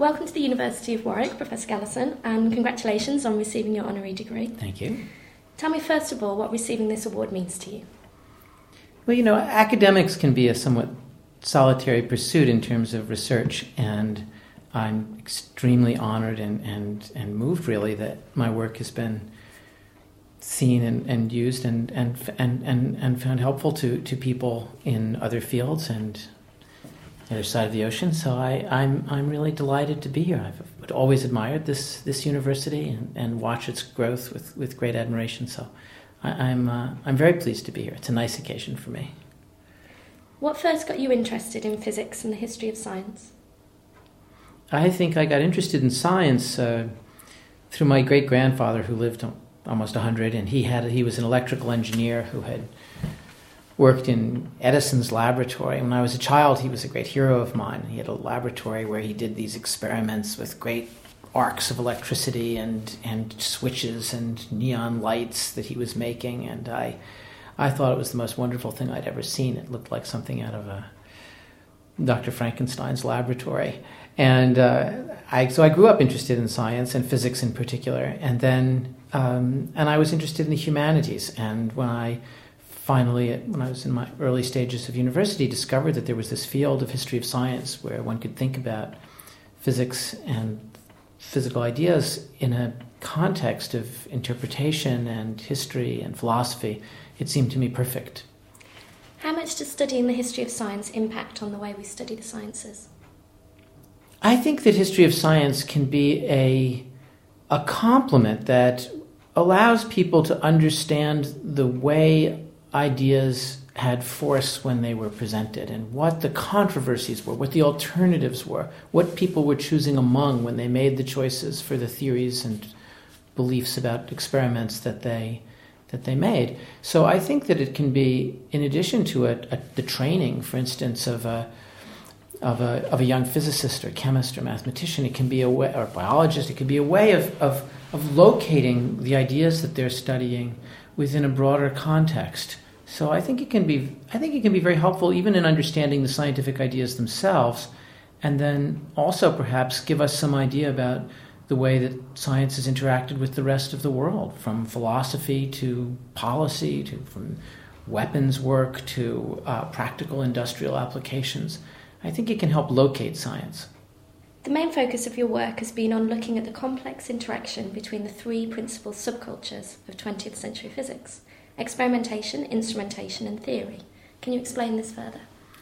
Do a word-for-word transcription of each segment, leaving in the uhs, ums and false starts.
Welcome to the University of Warwick, Professor Gallison, and congratulations on receiving your honorary degree. Thank you. Tell me first of all what receiving this award means to you. Well, you know, academics can be a somewhat solitary pursuit in terms of research, and I'm extremely honored and, and, and moved, really, that my work has been seen and, and used and, and, and, and, and found helpful to, to people in other fields and the other side of the ocean. So I, I'm I'm really delighted to be here. I've always admired this this university and, and watched its growth with, with great admiration. So I, I'm uh, I'm very pleased to be here. It's a nice occasion for me. What first got you interested in physics and the history of science? I think I got interested in science uh, through my great grandfather, who lived almost one hundred, and he had he was an electrical engineer who had worked in Edison's laboratory. When I was a child, he was a great hero of mine. He had a laboratory where he did these experiments with great arcs of electricity and, and switches and neon lights that he was making, and I I thought it was the most wonderful thing I'd ever seen. It looked like something out of a Doctor Frankenstein's laboratory. And uh, I so I grew up interested in science and physics in particular, and then um, and I was interested in the humanities. And when I finally, when I was in my early stages of university, discovered that there was this field of history of science where one could think about physics and physical ideas in a context of interpretation and history and philosophy, it seemed to me perfect. How much does studying the history of science impact on the way we study the sciences? I think that history of science can be a, a complement that allows people to understand the way ideas had force when they were presented and what the controversies were, what the alternatives were, what people were choosing among when they made the choices for the theories and beliefs about experiments that they that they made. So I think that it can be, in addition to a, a, the training, for instance, of a of a of a young physicist or chemist or mathematician, it can be a way, or a biologist, it can be a way of, of, of locating the ideas that they're studying within a broader context. So I think it can be I think it can be very helpful even in understanding the scientific ideas themselves, and then also perhaps give us some idea about the way that science has interacted with the rest of the world, from philosophy to policy, to from weapons work to uh, practical industrial applications. I think it can help locate science. The main focus of your work has been on looking at the complex interaction between the three principal subcultures of twentieth century physics: experimentation, instrumentation, and theory. Can you explain this further?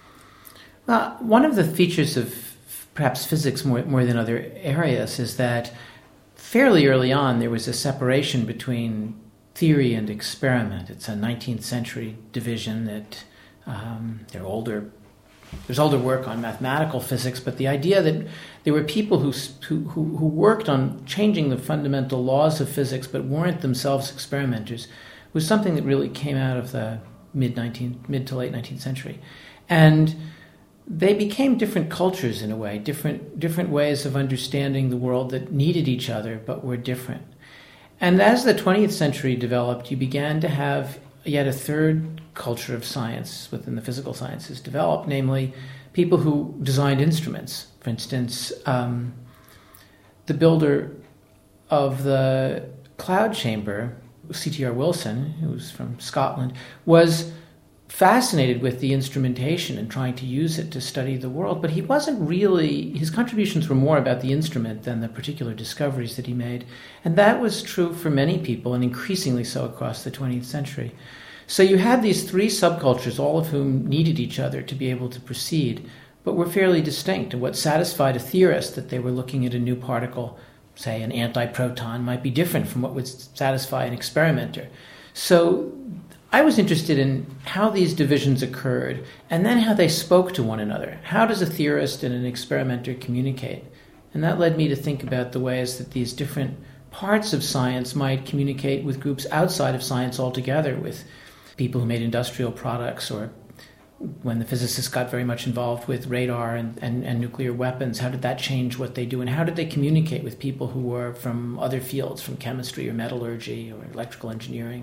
Well, one of the features of perhaps physics more, more than other areas is that fairly early on there was a separation between theory and experiment. It's a nineteenth century division that um, they're older There's older work on mathematical physics, but the idea that there were people who, who who worked on changing the fundamental laws of physics but weren't themselves experimenters was something that really came out of the mid nineteenth, mid to late nineteenth century, and they became different cultures in a way, different different ways of understanding the world that needed each other but were different. And as the twentieth century developed, you began to have yet a third culture of science within the physical sciences develop, namely people who designed instruments. For instance, um, the builder of the cloud chamber, C T R Wilson, who was from Scotland, was fascinated with the instrumentation and trying to use it to study the world, but he wasn't really, his contributions were more about the instrument than the particular discoveries that he made. And that was true for many people, and increasingly so across the twentieth century. So you had these three subcultures, all of whom needed each other to be able to proceed, but were fairly distinct. And what satisfied a theorist that they were looking at a new particle, say an antiproton, might be different from what would satisfy an experimenter. So I was interested in how these divisions occurred and then how they spoke to one another. How does a theorist and an experimenter communicate? And that led me to think about the ways that these different parts of science might communicate with groups outside of science altogether, with people who made industrial products, or when the physicists got very much involved with radar and, and, and nuclear weapons, how did that change what they do? And how did they communicate with people who were from other fields, from chemistry or metallurgy or electrical engineering?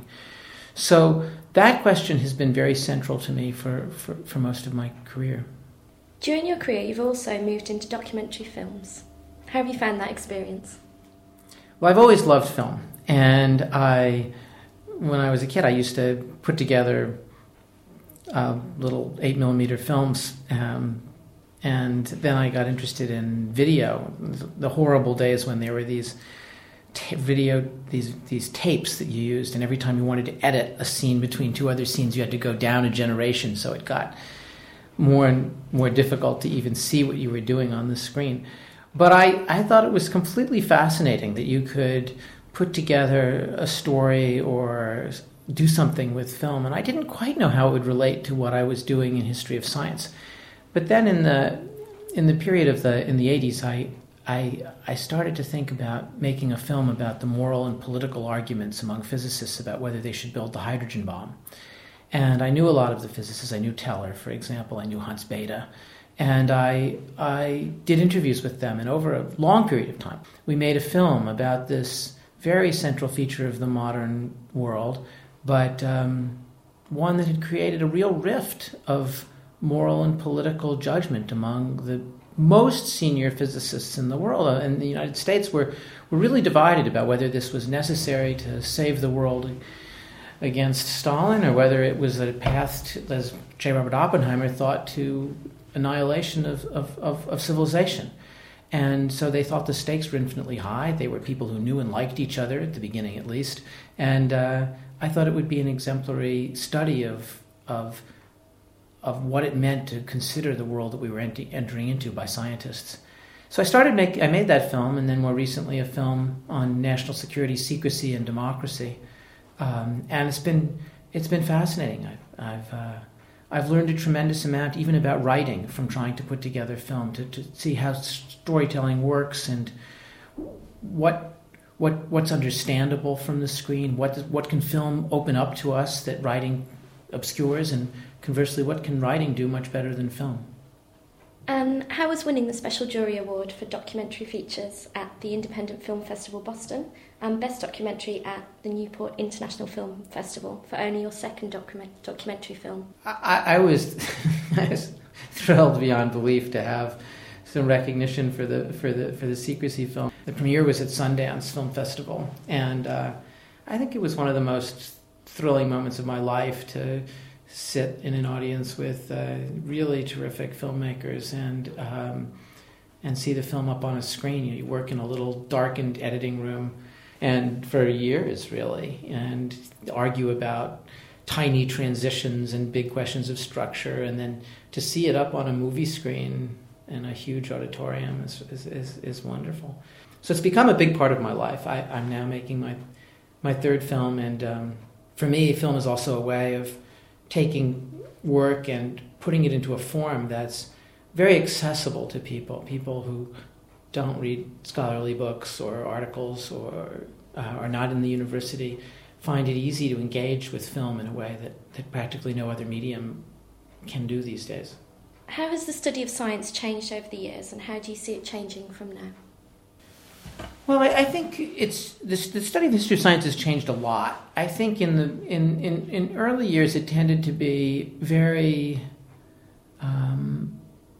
So that question has been very central to me for, for, for most of my career. During your career, you've also moved into documentary films. How have you found that experience? Well, I've always loved film, and I, when I was a kid, I used to put together uh, little eight millimeter films, um, and then I got interested in video. The horrible days when there were these ta- video, these these tapes that you used, and every time you wanted to edit a scene between two other scenes, you had to go down a generation, so it got more and more difficult to even see what you were doing on the screen. But I, I thought it was completely fascinating that you could put together a story or do something with film, and I didn't quite know how it would relate to what I was doing in history of science. But then in the in the period of the in the eighties, I I I started to think about making a film about the moral and political arguments among physicists about whether they should build the hydrogen bomb. And I knew a lot of the physicists. I knew Teller, for example. I knew Hans Bethe. And I I did interviews with them, and over a long period of time, we made a film about this very central feature of the modern world, but um, one that had created a real rift of moral and political judgment among the most senior physicists in the world. In the United States, were were really divided about whether this was necessary to save the world against Stalin, or whether it was a path, to, as J. Robert Oppenheimer thought, to annihilation of, of, of, of civilization. And so they thought the stakes were infinitely high. They were people who knew and liked each other, at the beginning at least. And uh, I thought it would be an exemplary study of, of, of what it meant to consider the world that we were ent- entering into by scientists. So I started make I made that film, and then more recently a film on national security, secrecy, and democracy. Um, and it's been it's been fascinating. I've I've, uh, I've learned a tremendous amount, even about writing, from trying to put together film, to, to see how storytelling works and what what what's understandable from the screen. What what can film open up to us that writing obscures, and conversely, what can writing do much better than film? And how was winning the Special Jury Award for Documentary Features at the Independent Film Festival Boston and Best Documentary at the Newport International Film Festival for only your second document- documentary film? I, I, was, I was thrilled beyond belief to have some recognition for the for the for the secrecy film. The premiere was at Sundance Film Festival, and uh, I think it was one of the most thrilling moments of my life to sit in an audience with uh, really terrific filmmakers and um, and see the film up on a screen. You know, you work in a little darkened editing room, and for years really, and argue about tiny transitions and big questions of structure, and then to see it up on a movie screen in a huge auditorium is is, is, is wonderful. So it's become a big part of my life. I, I'm now making my my third film, and um, for me, film is also a way of taking work and putting it into a form that's very accessible to people, people who don't read scholarly books or articles or uh, are not in the university, find it easy to engage with film in a way that, that practically no other medium can do these days. How has the study of science changed over the years, and how do you see it changing from now? Well, I, I think it's the, the study of the history of science has changed a lot. I think in the in, in, in early years it tended to be very um,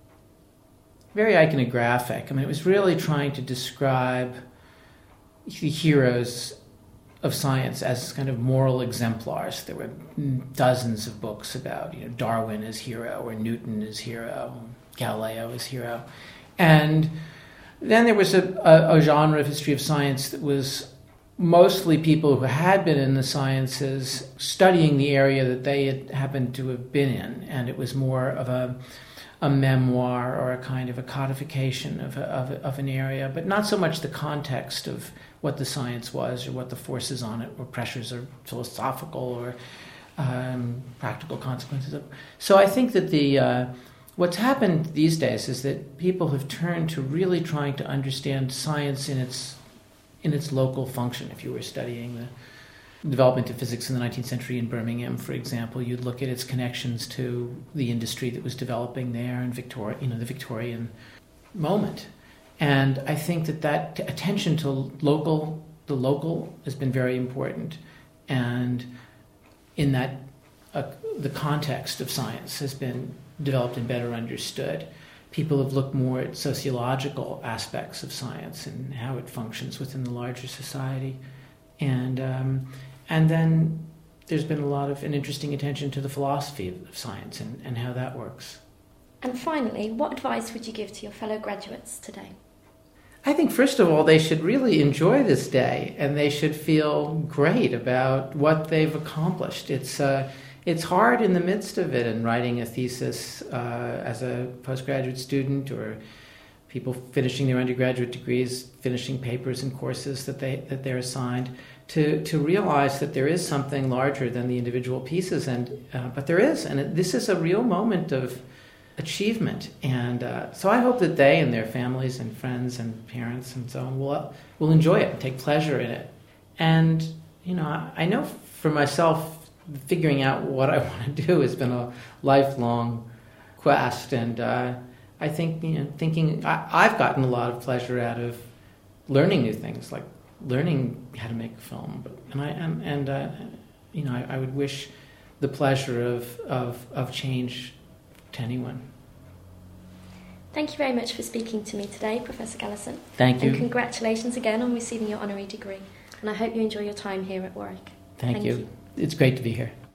very iconographic. I mean, it was really trying to describe the heroes of science as kind of moral exemplars. There were dozens of books about, you know, Darwin as hero, or Newton as hero, Galileo as hero, and then there was a, a, a genre of history of science that was mostly people who had been in the sciences studying the area that they had happened to have been in, and it was more of a, a memoir or a kind of a codification of, a, of, a, of an area, but not so much the context of what the science was or what the forces on it or pressures or philosophical or um, practical consequences of. So I think that the uh, what's happened these days is that people have turned to really trying to understand science in its in its local function. If you were studying the development of physics in the nineteenth century in Birmingham, for example, you'd look at its connections to the industry that was developing there in Victoria, you know, the Victorian moment. And I think that that attention to local, the local, has been very important, and in that uh, the context of science has been developed and better understood. people have looked more at sociological aspects of science and how it functions within the larger society. And um, and then there's been a lot of an interesting attention to the philosophy of, of science and, and how that works. And finally, what advice would you give to your fellow graduates today? I think, first of all, they should really enjoy this day, and they should feel great about what they've accomplished. It's uh, it's hard in the midst of it, and writing a thesis uh, as a postgraduate student, or people finishing their undergraduate degrees, finishing papers and courses that they that they're assigned, to to realize that there is something larger than the individual pieces, and uh, but there is, and it, this is a real moment of achievement. And uh, so I hope that they and their families and friends and parents and so on will will enjoy it and take pleasure in it. And you know, I, I know for myself, figuring out what I want to do has been a lifelong quest. And uh, I think, you know, thinking I, I've gotten a lot of pleasure out of learning new things, like learning how to make a film. But, and I and, and uh, you know, I, I would wish the pleasure of of of change to anyone. Thank you very much for speaking to me today, Professor Gallison. Thank you. And congratulations again on receiving your honorary degree. And I hope you enjoy your time here at Warwick. Thank, Thank you. you. It's great to be here.